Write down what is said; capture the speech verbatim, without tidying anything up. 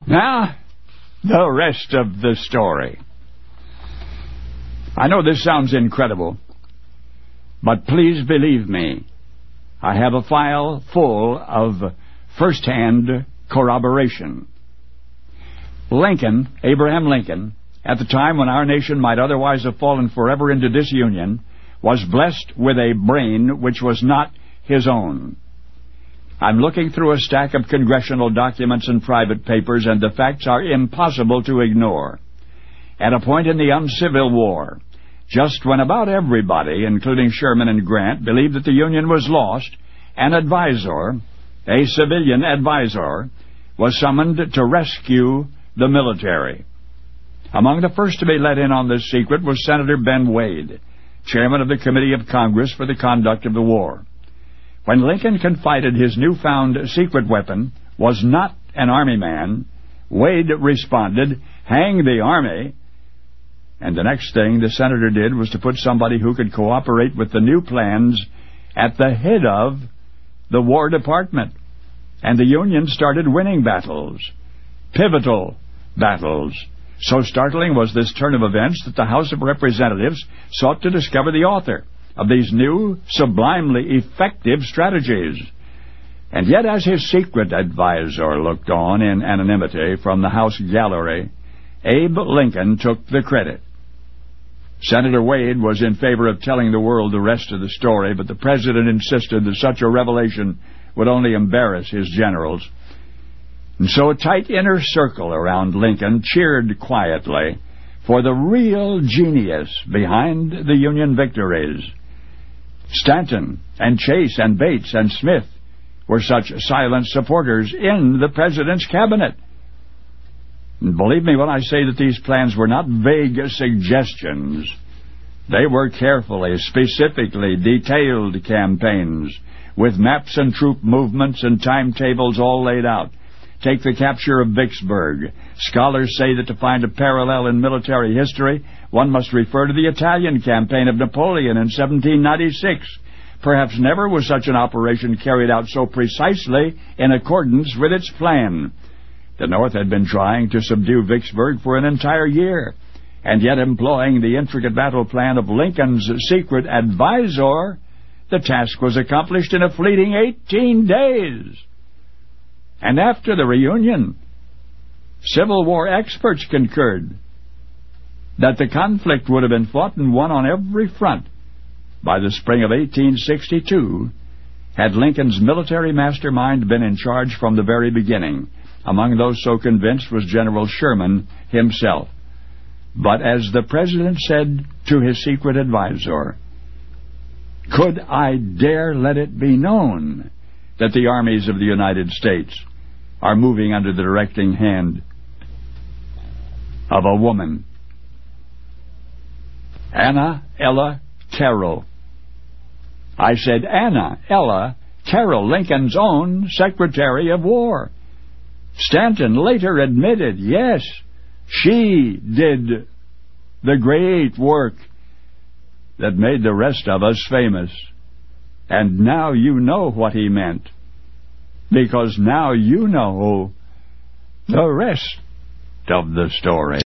Now, the rest of the story. I know this sounds incredible, but please believe me, I have a file full of first-hand corroboration. Lincoln, Abraham Lincoln, at the time when our nation might otherwise have fallen forever into disunion, was blessed with a brain which was not his own. I'm looking through a stack of congressional documents and private papers, and the facts are impossible to ignore. At a point in the uncivil war, just when about everybody, including Sherman and Grant, believed that the Union was lost, an advisor, a civilian advisor, was summoned to rescue the military. Among the first to be let in on this secret was Senator Ben Wade, chairman of the Committee of Congress for the Conduct of the War. When Lincoln confided his newfound secret weapon was not an army man, Wade responded, "Hang the army." And the next thing the senator did was to put somebody who could cooperate with the new plans at the head of the War Department. And the Union started winning battles, pivotal battles. So startling was this turn of events that the House of Representatives sought to discover the author of these new, sublimely effective strategies. And yet, as his secret advisor looked on in anonymity from the House gallery, Abe Lincoln took the credit. Senator Wade was in favor of telling the world the rest of the story, but the president insisted that such a revelation would only embarrass his generals. And so a tight inner circle around Lincoln cheered quietly for the real genius behind the Union victories. Stanton and Chase and Bates and Smith were such silent supporters in the president's cabinet. And believe me when I say that these plans were not vague suggestions. They were carefully, specifically detailed campaigns with maps and troop movements and timetables all laid out. Take the capture of Vicksburg. Scholars say that to find a parallel in military history, one must refer to the Italian campaign of Napoleon in seventeen ninety-six. Perhaps never was such an operation carried out so precisely in accordance with its plan. The North had been trying to subdue Vicksburg for an entire year, and yet employing the intricate battle plan of Lincoln's secret advisor, the task was accomplished in a fleeting eighteen days. And after the reunion, Civil War experts concurred that the conflict would have been fought and won on every front by the spring of eighteen sixty-two had Lincoln's military mastermind been in charge from the very beginning. Among those so convinced was General Sherman himself. But as the president said to his secret advisor, "Could I dare let it be known that the armies of the United States are moving under the directing hand of a woman, Anna Ella Carroll?" I said Anna Ella Carroll, Lincoln's own Secretary of War. Stanton later admitted, yes, she did the great work that made the rest of us famous. And now you know what he meant, because now you know the rest of the story.